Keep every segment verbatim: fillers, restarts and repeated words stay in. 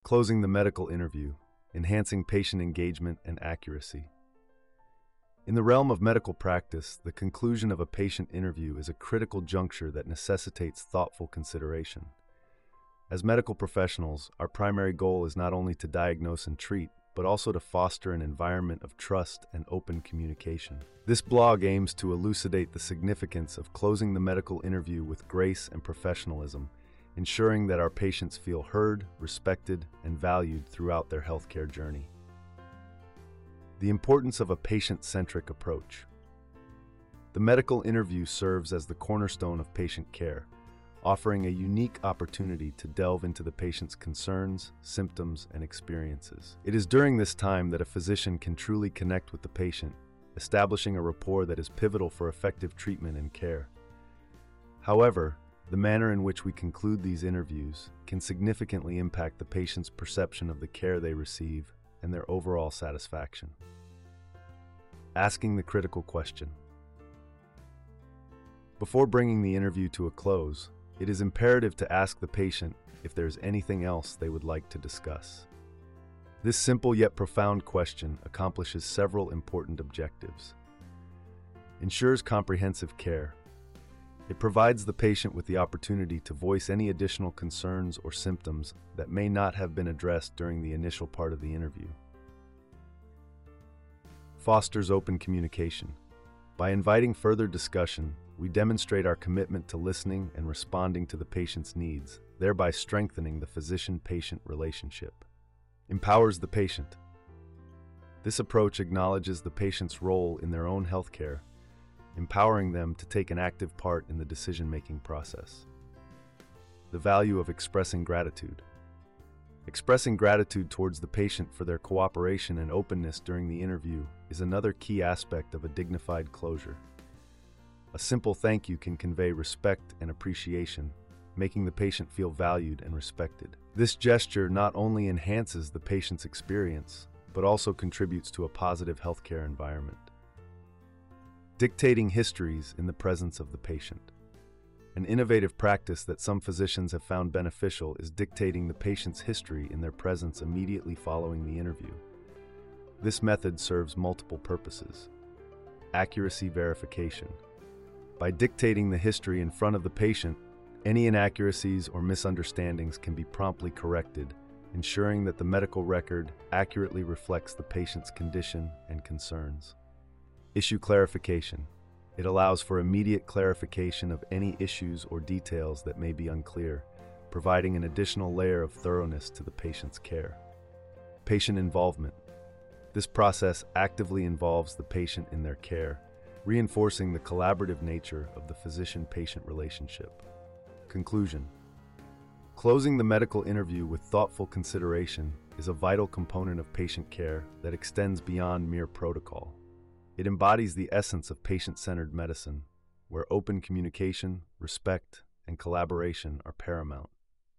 Closing the medical interview, enhancing patient engagement and accuracy. In the realm of medical practice, the conclusion of a patient interview is a critical juncture that necessitates thoughtful consideration. As medical professionals, our primary goal is not only to diagnose and treat, but also to foster an environment of trust and open communication. This blog aims to elucidate the significance of closing the medical interview with grace and professionalism, ensuring that our patients feel heard, respected, and valued throughout their healthcare journey. The importance of a patient-centric approach. The medical interview serves as the cornerstone of patient care, offering a unique opportunity to delve into the patient's concerns, symptoms, and experiences. It is during this time that a physician can truly connect with the patient, establishing a rapport that is pivotal for effective treatment and care. However, the manner in which we conclude these interviews can significantly impact the patient's perception of the care they receive and their overall satisfaction. Asking the critical question. Before bringing the interview to a close, it is imperative to ask the patient if there's anything else they would like to discuss. This simple yet profound question accomplishes several important objectives. Ensures comprehensive care. It provides the patient with the opportunity to voice any additional concerns or symptoms that may not have been addressed during the initial part of the interview. Fosters open communication. By inviting further discussion, we demonstrate our commitment to listening and responding to the patient's needs, thereby strengthening the physician-patient relationship. Empowers the patient. This approach acknowledges the patient's role in their own healthcare, empowering them to take an active part in the decision-making process. The value of expressing gratitude. Expressing gratitude towards the patient for their cooperation and openness during the interview is another key aspect of a dignified closure. A simple thank you can convey respect and appreciation, making the patient feel valued and respected. This gesture not only enhances the patient's experience, but also contributes to a positive healthcare environment. Dictating histories in the presence of the patient. An innovative practice that some physicians have found beneficial is dictating the patient's history in their presence immediately following the interview. This method serves multiple purposes. Accuracy verification. By dictating the history in front of the patient, any inaccuracies or misunderstandings can be promptly corrected, ensuring that the medical record accurately reflects the patient's condition and concerns. Issue clarification. It allows for immediate clarification of any issues or details that may be unclear, providing an additional layer of thoroughness to the patient's care. Patient involvement. This process actively involves the patient in their care, reinforcing the collaborative nature of the physician-patient relationship. Conclusion. Closing the medical interview with thoughtful consideration is a vital component of patient care that extends beyond mere protocol. It embodies the essence of patient-centered medicine, where open communication, respect, and collaboration are paramount.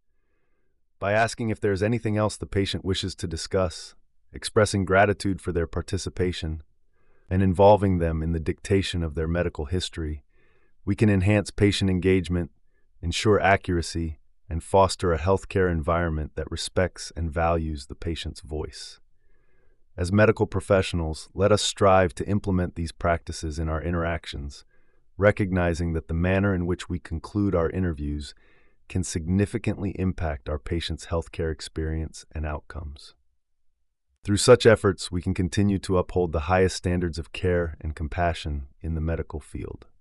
By asking if there is anything else the patient wishes to discuss, expressing gratitude for their participation, and involving them in the dictation of their medical history, we can enhance patient engagement, ensure accuracy, and foster a healthcare environment that respects and values the patient's voice. As medical professionals, let us strive to implement these practices in our interactions, recognizing that the manner in which we conclude our interviews can significantly impact our patients' healthcare experience and outcomes. Through such efforts, we can continue to uphold the highest standards of care and compassion in the medical field.